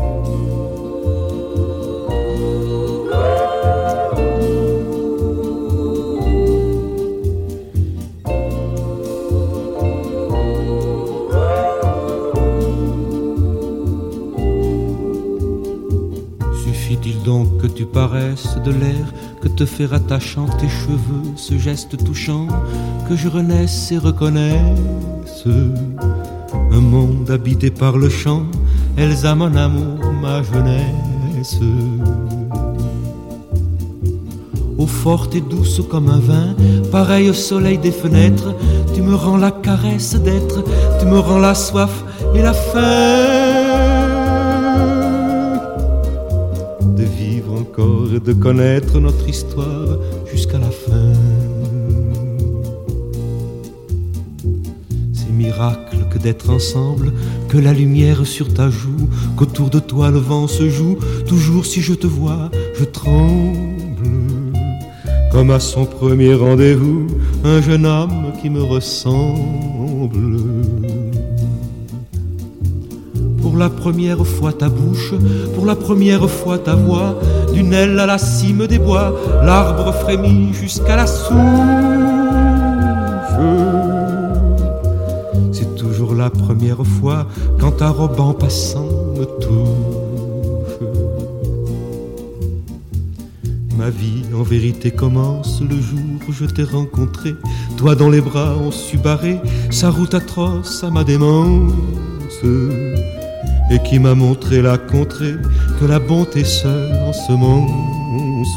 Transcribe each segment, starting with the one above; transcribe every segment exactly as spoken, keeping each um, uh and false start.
Suffit-il donc que tu paraisses de l'air, que te fait rattachant tes cheveux, ce geste touchant, que je renaisse et reconnaisse un monde habité par le chant, Elsa mon amour, ma jeunesse. Eau forte et douce comme un vin, pareil au soleil des fenêtres, tu me rends la caresse d'être, tu me rends la soif et la faim de vivre encore et de connaître notre histoire jusqu'à la fin. C'est miracle que d'être ensemble, que la lumière sur ta joue, qu'autour de toi le vent se joue. Toujours si je te vois, je tremble, comme à son premier rendez-vous, un jeune homme qui me ressemble. Pour la première fois ta bouche, pour la première fois ta voix, d'une aile à la cime des bois, l'arbre frémit jusqu'à la souche. C'est toujours la première fois quand ta robe en passant me touche. Ma vie en vérité commence le jour où je t'ai rencontré, toi dont les bras ont su barrer sa route atroce à ma démence, et qui m'a montré la contrée que la bonté seule ensemence.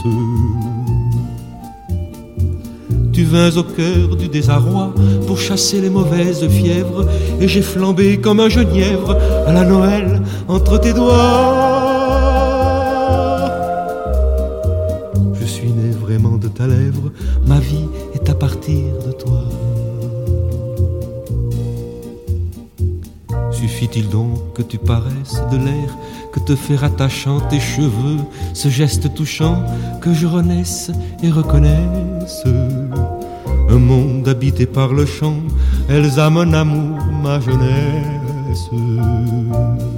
Tu vins au cœur du désarroi pour chasser les mauvaises fièvres, et j'ai flambé comme un genièvre à la Noël entre tes doigts. Je suis né vraiment de ta lèvre, ma vie est à partir de toi. Suffit-il donc que tu paraisses de l'air, que te fait rattachant tes cheveux, ce geste touchant, que je renaisse et reconnaisse un monde habité par le chant, Elsa mon amour, ma jeunesse.